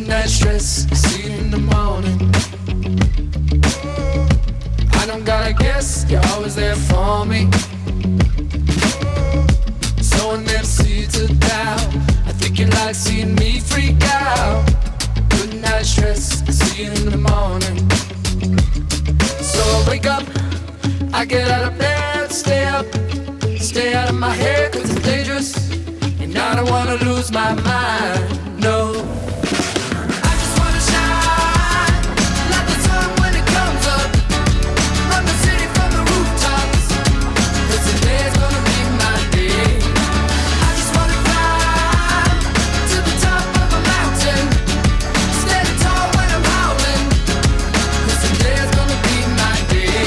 Putting that stress, see you in the morning. I don't gotta guess, you're always there for me. Sowing them seeds of doubt. I think you like seeing me freak out. Putting that stress, see you in the morning. So I wake up, I get out of bed, stay up, stay out of my head 'cause it's dangerous. And I don't wanna lose my mind, no. I just wanna shine like the sun when it comes up. Run the city from the rooftops, 'cause today's gonna be my day. I just wanna climb to the top of a mountain, stand tall when I'm howling, 'cause today's gonna be my day.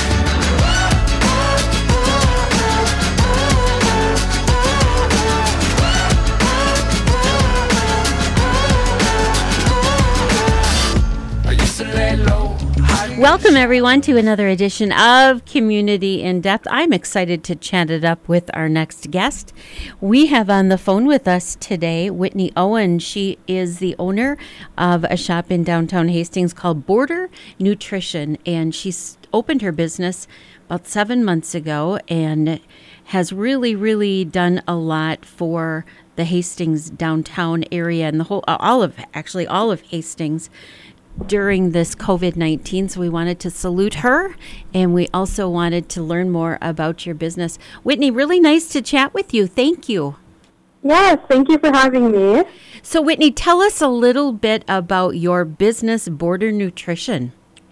Welcome, everyone, to another edition of Community in Depth. I'm excited to chat it up with our next guest. We have on the phone with us today Whitney Owen. She is the owner of a shop in downtown Hastings called Border Nutrition, and she's opened her business about 7 months ago and has really done a lot for the Hastings downtown area and the whole, all of Hastings during this COVID-19. So we wanted to salute her, and we also wanted to learn more about your business. Whitney, really nice to chat with you. Thank you. Yes, thank you for having me. So Whitney, tell us a little bit about your business, Border Nutrition.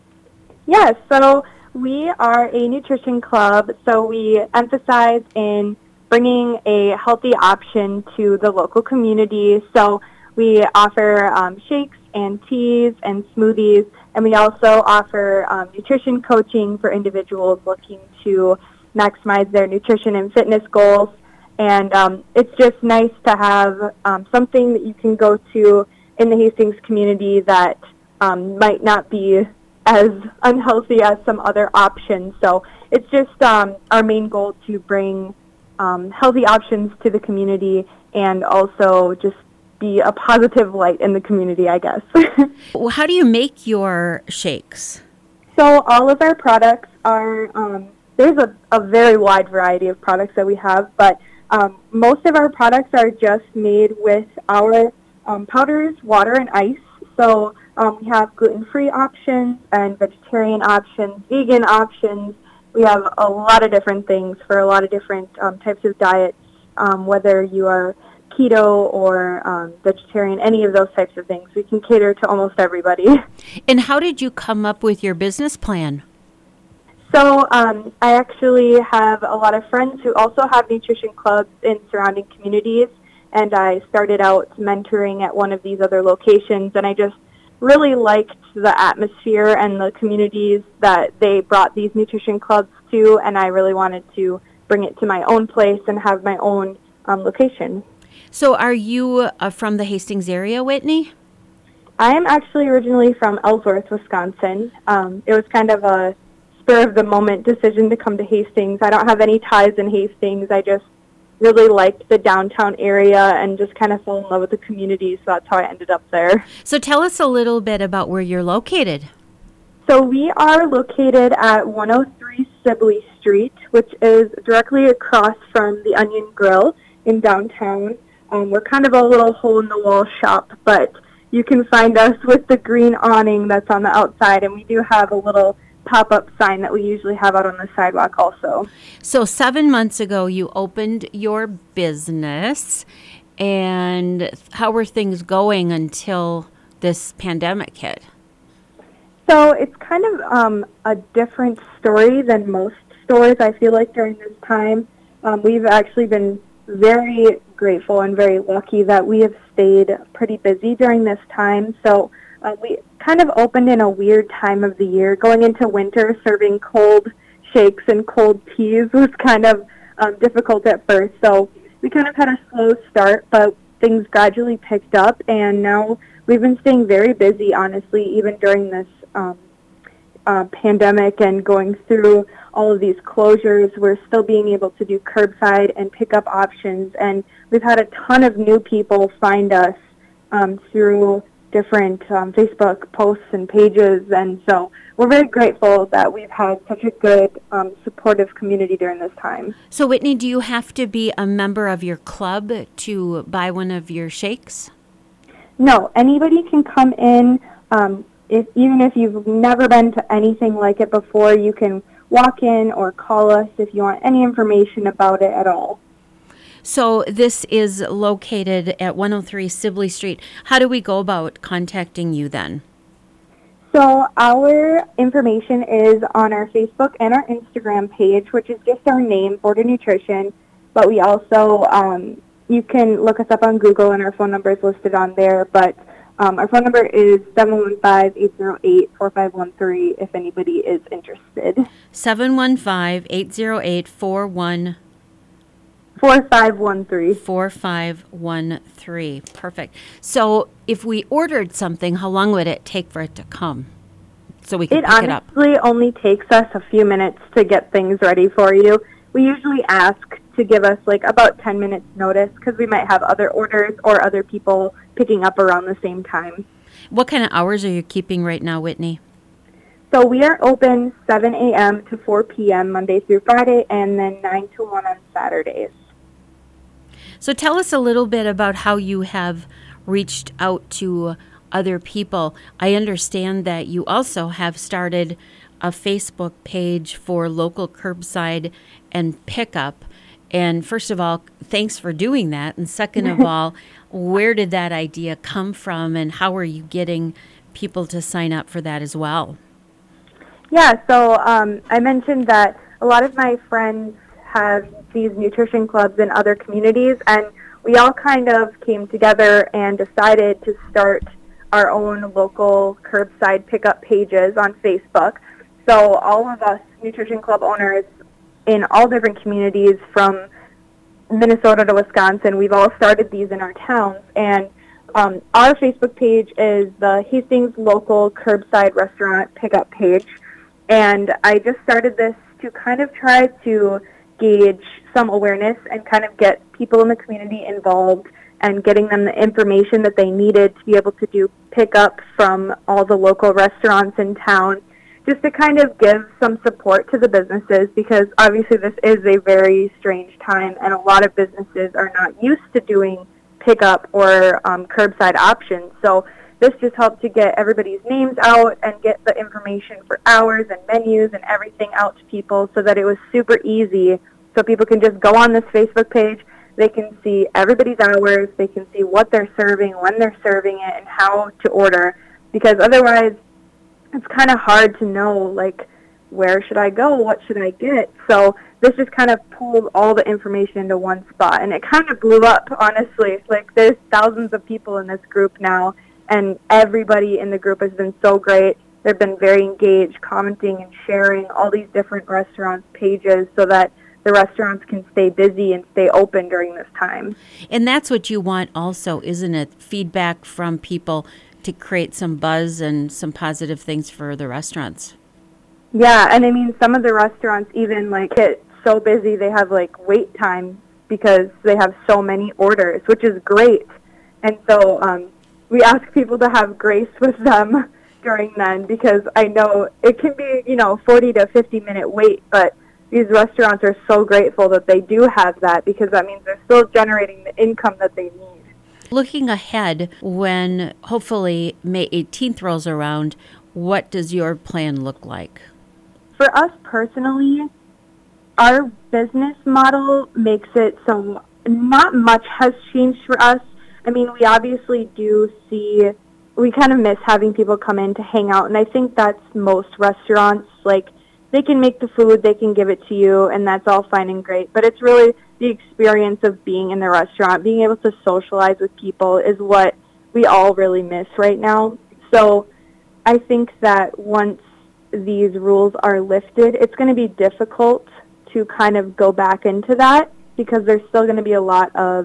Yes, so we are a nutrition club, so we emphasize in bringing a healthy option to the local community. So we offer shakes and teas and smoothies, and we also offer nutrition coaching for individuals looking to maximize their nutrition and fitness goals. And it's just nice to have something that you can go to in the Hastings community that might not be as unhealthy as some other options. So it's just our main goal to bring healthy options to the community and also just be a positive light in the community, I guess. Well, how do you make your shakes? So all of our products are, there's a very wide variety of products that we have, but most of our products are just made with our powders, water, and ice. So we have gluten-free options and vegetarian options, vegan options. We have a lot of different things for a lot of different types of diets, whether you are keto or vegetarian, any of those types of things. We can cater to almost everybody. And how did you come up with your business plan? So I actually have a lot of friends who also have nutrition clubs in surrounding communities, and I started out mentoring at one of these other locations, and I just really liked the atmosphere and the communities that they brought these nutrition clubs to, and I really wanted to bring it to my own place and have my own location. So are you from the Hastings area, Whitney? I am actually originally from Ellsworth, Wisconsin. It was kind of a spur-of-the-moment decision to come to Hastings. I don't have any ties in Hastings. I just really liked the downtown area and just kind of fell in love with the community, so that's how I ended up there. So tell us a little bit about where you're located. So we are located at 103 Sibley Street, which is directly across from the Onion Grill in downtown. We're kind of a little hole-in-the-wall shop, but you can find us with the green awning that's on the outside, and we do have a little pop-up sign that we usually have out on the sidewalk also. So 7 months ago, you opened your business, and how were things going until this pandemic hit? So it's kind of a different story than most stores, I feel like, during this time. We've actually been very grateful and very lucky that we have stayed pretty busy during this time. So we kind of opened in a weird time of the year. Going into winter, serving cold shakes and cold teas was kind of difficult at first. So we kind of had a slow start, but things gradually picked up, and now we've been staying very busy, honestly, even during this pandemic and going through all of these closures. We're still being able to do curbside and pickup options, and we've had a ton of new people find us through different Facebook posts and pages. And so we're very grateful that we've had such a good, supportive community during this time. So, Whitney, do you have to be a member of your club to buy one of your shakes? No, anybody can come in. Even if you've never been to anything like it before, you can walk in or call us if you want any information about it at all. So this is located at 103 Sibley Street. How do we go about contacting you then? So our information is on our Facebook and our Instagram page, which is just our name, Border Nutrition. But we also, you can look us up on Google, and our phone number is listed on there. But our phone number is 715-808-4513 if anybody is interested. 715-808-4513. 4513. Perfect. So if we ordered something, how long would it take for it to come? So we can pick it up. It honestly only takes us a few minutes to get things ready for you. We usually ask to give us like about 10 minutes notice because we might have other orders or other people picking up around the same time. What kind of hours are you keeping right now, Whitney? So we are open 7 a.m. to 4 p.m. Monday through Friday, and then 9 to 1 on Saturdays. So tell us a little bit about how you have reached out to other people. I understand that you also have started a Facebook page for local curbside and pickup. And first of all, thanks for doing that. And second of all, where did that idea come from, and how are you getting people to sign up for that as well? Yeah, so I mentioned that a lot of my friends have these nutrition clubs in other communities, and we all kind of came together and decided to start our own local curbside pickup pages on Facebook. So all of us nutrition club owners in all different communities from Minnesota to Wisconsin, we've all started these in our towns. And our Facebook page is the Hastings Local Curbside Restaurant Pickup page. And I just started this to kind of try to gauge some awareness and kind of get people in the community involved and getting them the information that they needed to be able to do pickup from all the local restaurants in town, just to kind of give some support to the businesses, because obviously this is a very strange time and a lot of businesses are not used to doing pickup or curbside options. So this just helped to get everybody's names out and get the information for hours and menus and everything out to people so that it was super easy. So people can just go on this Facebook page, they can see everybody's hours, they can see what they're serving, when they're serving it, and how to order. Because otherwise, it's kind of hard to know, like, where should I go, what should I get? So this just kind of pulled all the information into one spot, and it kind of blew up, honestly. Like, there's thousands of people in this group now, and everybody in the group has been so great. They've been very engaged, commenting and sharing all these different restaurants' pages so that the restaurants can stay busy and stay open during this time. And that's what you want also, isn't it? Feedback from people to create some buzz and some positive things for the restaurants. Yeah, and I mean, some of the restaurants even like get so busy they have like wait time because they have so many orders, which is great. And so we ask people to have grace with them during then, because I know it can be, 40 to 50 minute wait, but these restaurants are so grateful that they do have that, because that means they're still generating the income that they need. Looking ahead, when hopefully May 18th rolls around, what does your plan look like? For us personally, our business model makes it so not much has changed for us. I mean, we obviously do see, we kind of miss having people come in to hang out, and I think that's most restaurants. Like, they can make the food, they can give it to you, and that's all fine and great. But it's really the experience of being in the restaurant, being able to socialize with people is what we all really miss right now. So I think that once these rules are lifted, it's going to be difficult to kind of go back into that, because there's still going to be a lot of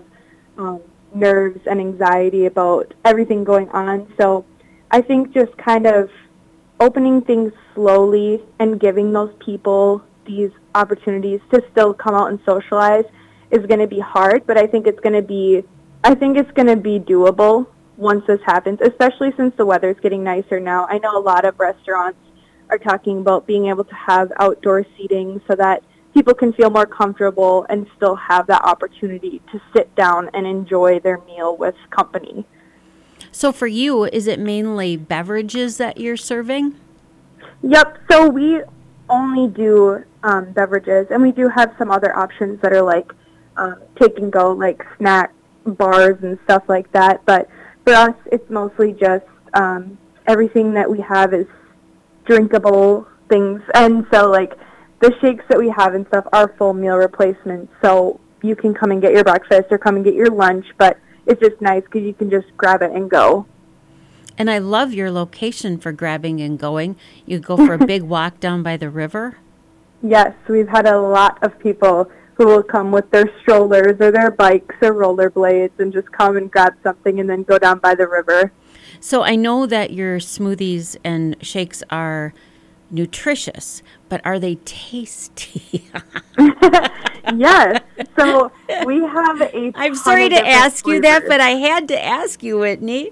nerves and anxiety about everything going on. So I think just kind of opening things slowly and giving those people these opportunities to still come out and socialize is going to be hard, but I think it's going to be doable. once this happens, especially since the weather's getting nicer now. I know a lot of restaurants are talking about being able to have outdoor seating so that people can feel more comfortable and still have that opportunity to sit down and enjoy their meal with company. So for you, is it mainly beverages that you're serving? Yep, so we only do beverages, and we do have some other options that are like take and go, like snack bars and stuff like that. But for us, it's mostly just everything that we have is drinkable things. And so like the shakes that we have and stuff are full meal replacements. So you can come and get your breakfast or come and get your lunch, but it's just nice because you can just grab it and go. And I love your location for grabbing and going. You go for a big walk down by the river. Yes, we've had a lot of people who will come with their strollers or their bikes or rollerblades and just come and grab something and then go down by the river. So I know that your smoothies and shakes are nutritious, but are they tasty? Yes. So we have a I'm sorry to ask you that, but I had to ask you, Whitney.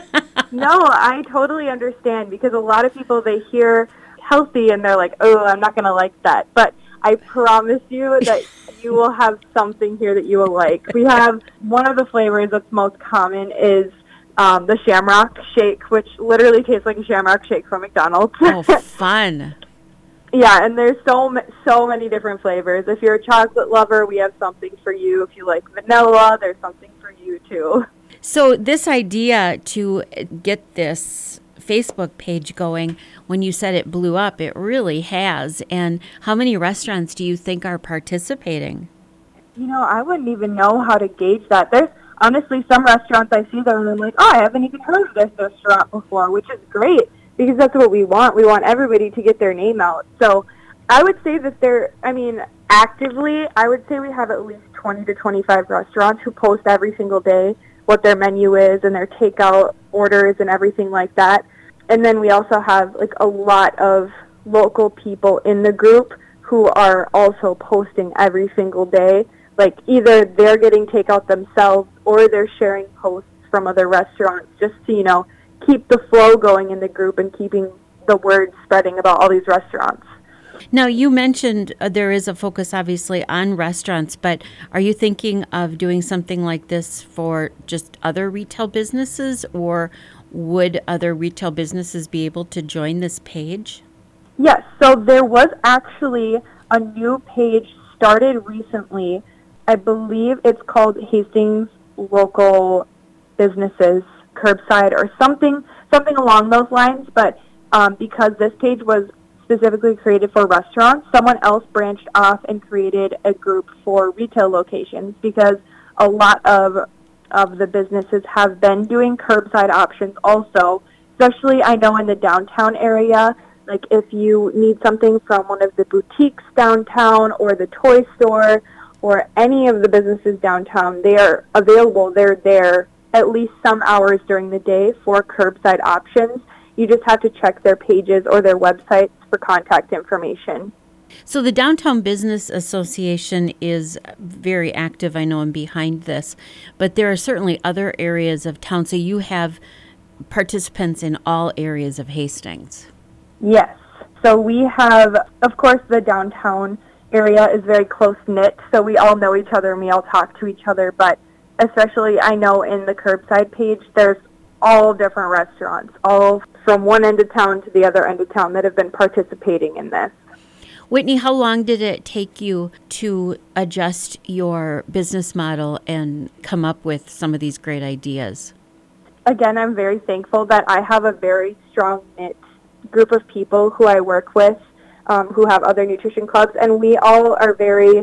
No, I totally understand because a lot of people, they hear healthy and they're like, oh, I'm not going to like that. But I promise you that you will have something here that you will like. We have one of the flavors that's most common is the Shamrock Shake, which literally tastes like a Shamrock Shake from McDonald's. Oh, fun. Yeah, and there's so many different flavors. If you're a chocolate lover, we have something for you. If you like vanilla, there's something for you too. So this idea to get this Facebook page going, when you said it blew up, it really has. And how many restaurants do you think are participating? You know, I wouldn't even know how to gauge that. There's honestly some restaurants I see that are like, oh, I haven't even heard of this restaurant before, which is great because that's what we want. We want everybody to get their name out. So I would say that actively, I would say we have at least 20 to 25 restaurants who post every single day what their menu is and their takeout orders and everything like that. And then we also have like a lot of local people in the group who are also posting every single day. Like either they're getting takeout themselves or they're sharing posts from other restaurants just to, keep the flow going in the group and keeping the word spreading about all these restaurants. Now, you mentioned there is a focus, obviously, on restaurants, but are you thinking of doing something like this for just other retail businesses, or would other retail businesses be able to join this page? Yes, so there was actually a new page started recently. I believe it's called Hastings Local Businesses Curbside or something along those lines, but because this page was specifically created for restaurants, someone else branched off and created a group for retail locations because a lot of the businesses have been doing curbside options also, especially I know in the downtown area. Like if you need something from one of the boutiques downtown or the toy store or any of the businesses downtown, they are available. They're there at least some hours during the day for curbside options. You just have to check their pages or their websites for contact information. So the Downtown Business Association is very active, I know, and behind this, but there are certainly other areas of town. So you have participants in all areas of Hastings. Yes. So we have, of course, the downtown area is very close-knit, so we all know each other and we all talk to each other, but especially I know in the curbside page, there's all different restaurants, all from one end of town to the other end of town that have been participating in this. Whitney, how long did it take you to adjust your business model and come up with some of these great ideas? Again, I'm very thankful that I have a very strong knit group of people who I work with who have other nutrition clubs, and we all are very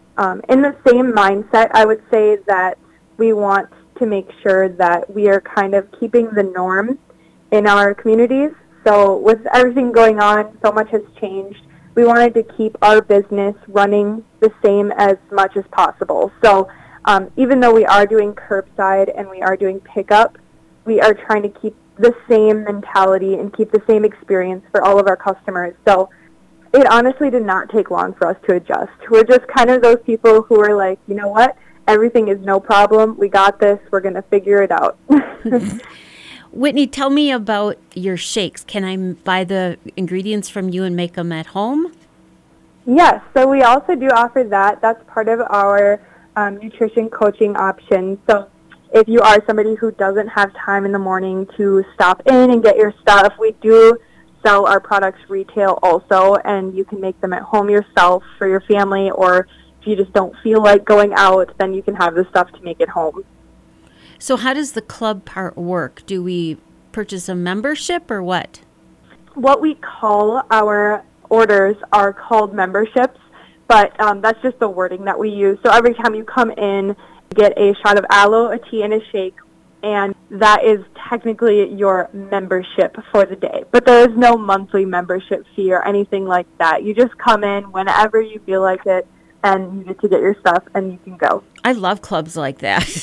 in the same mindset. I would say that we want to make sure that we are kind of keeping the norm in our communities. So with everything going on, so much has changed. We wanted to keep our business running the same as much as possible. So even though we are doing curbside and we are doing pickup, we are trying to keep the same mentality and keep the same experience for all of our customers. So it honestly did not take long for us to adjust. We're just kind of those people who are like, you know what, everything is no problem. We got this. We're going to figure it out. Whitney, tell me about your shakes. Can I buy the ingredients from you and make them at home? Yes, so we also do offer that. That's part of our nutrition coaching option. So if you are somebody who doesn't have time in the morning to stop in and get your stuff, we do sell our products retail also, and you can make them at home yourself for your family, or if you just don't feel like going out, then you can have the stuff to make it home. So how does the club part work? Do we purchase a membership or what? What we call our orders are called memberships, but that's just the wording that we use. So every time you come in, you get a shot of aloe, a tea, and a shake, and that is technically your membership for the day. But there is no monthly membership fee or anything like that. You just come in whenever you feel like it, and you get to get your stuff, and you can go. I love clubs like that.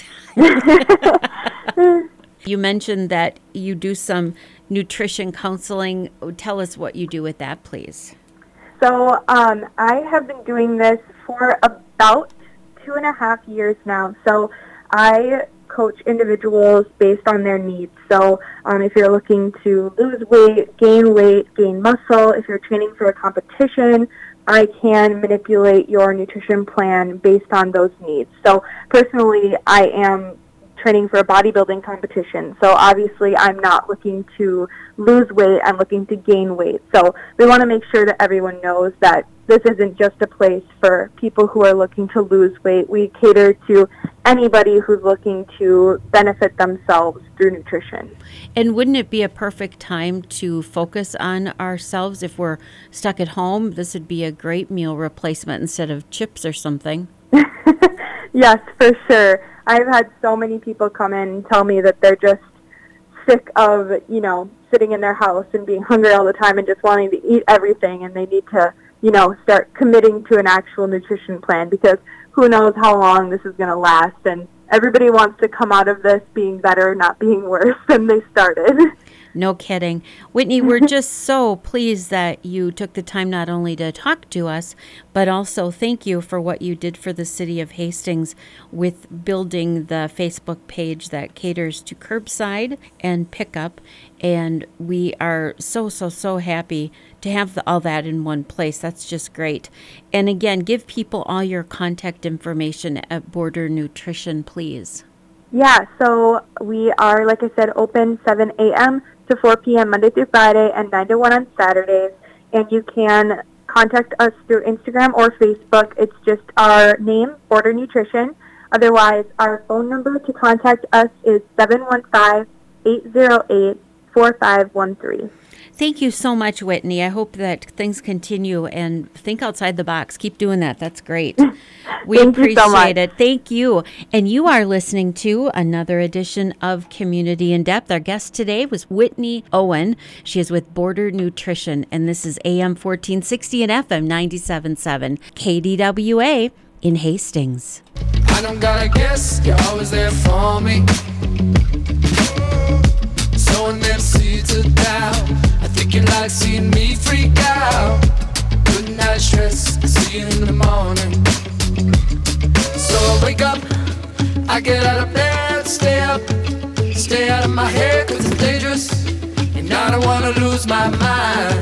You mentioned that you do some nutrition counseling. Tell us what you do with that, please. So I have been doing this for about 2.5 years now. So I coach individuals based on their needs. So if you're looking to lose weight, gain muscle, if you're training for a competition, I can manipulate your nutrition plan based on those needs. So personally, I am training for a bodybuilding competition. So obviously I'm not looking to lose weight, I'm looking to gain weight. So we want to make sure that everyone knows that this isn't just a place for people who are looking to lose weight. We cater to anybody who's looking to benefit themselves through nutrition. And wouldn't it be a perfect time to focus on ourselves if we're stuck at home? This would be a great meal replacement instead of chips or something. Yes, for sure. I've had so many people come in and tell me that they're just sick of, sitting in their house and being hungry all the time and just wanting to eat everything, and they need to, start committing to an actual nutrition plan, because who knows how long this is going to last, and everybody wants to come out of this being better, not being worse than they started. No kidding. Whitney, we're just so pleased that you took the time not only to talk to us, but also thank you for what you did for the city of Hastings with building the Facebook page that caters to curbside and pickup. And we are so happy to have all that in one place. That's just great. And again, give people all your contact information at Border Nutrition, please. Yeah, so we are, like I said, open 7 a.m. to 4 p.m. Monday through Friday and 9 to 1 on Saturdays. And you can contact us through Instagram or Facebook. It's just our name, Border Nutrition. Otherwise, our phone number to contact us is 715-808-4513. Thank you so much, Whitney. I hope that things continue, and think outside the box. Keep doing that. That's great. We appreciate it. Thank you. And you are listening to another edition of Community in Depth. Our guest today was Whitney Owen. She is with Border Nutrition, and this is AM 1460 and FM 97.7 KDWA in Hastings. I don't gotta guess, you're always there for me. Sowing them seeds of doubt. I think you like seeing me freak out. Good night stress, I see you in the morning. So I wake up, I get out of bed, stay up, stay out of my head, 'cause it's dangerous, and I don't wanna lose my mind.